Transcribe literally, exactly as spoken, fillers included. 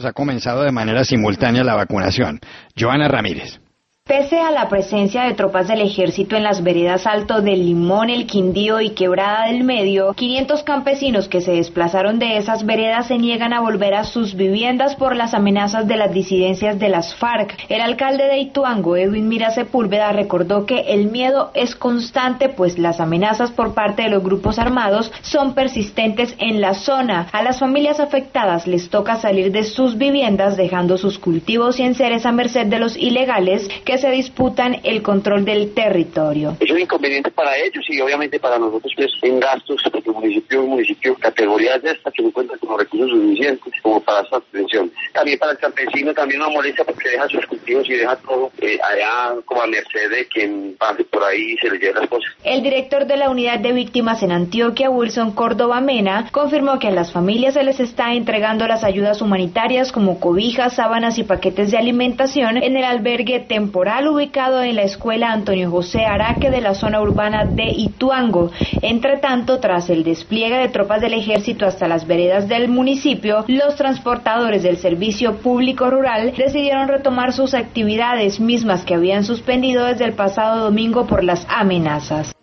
ha comenzado de manera simultánea la vacunación. Joana Ramírez. Pese a la presencia de tropas del ejército en las veredas Alto del Limón, El Quindío y Quebrada del Medio, quinientos campesinos que se desplazaron de esas veredas se niegan a volver a sus viviendas por las amenazas de las disidencias de las FARC. El alcalde de Ituango, Edwin Mira Sepúlveda, recordó que el miedo es constante, pues las amenazas por parte de los grupos armados son persistentes en la zona. A las familias afectadas les toca salir de sus viviendas, dejando sus cultivos y enseres a merced de los ilegales que se disputan el control del territorio. Es un inconveniente para ellos y obviamente para nosotros, pues en gastos, porque municipio es municipio, categorías de estas que no cuentan con los recursos suficientes como para esta atención. También para el campesino también una molestia porque deja sus cultivos y deja todo eh, allá como a merced de quien pase por ahí y se le lleve las cosas. El director de la unidad de víctimas en Antioquia, Wilson Córdoba Mena, confirmó que a las familias se les está entregando las ayudas humanitarias como cobijas, sábanas y paquetes de alimentación en el albergue temporal ubicado en la escuela Antonio José Araque de la zona urbana de Ituango. Entre tanto, tras el despliegue de tropas del ejército hasta las veredas del municipio, los transportadores del servicio público rural decidieron retomar sus actividades, mismas que habían suspendido desde el pasado domingo por las amenazas.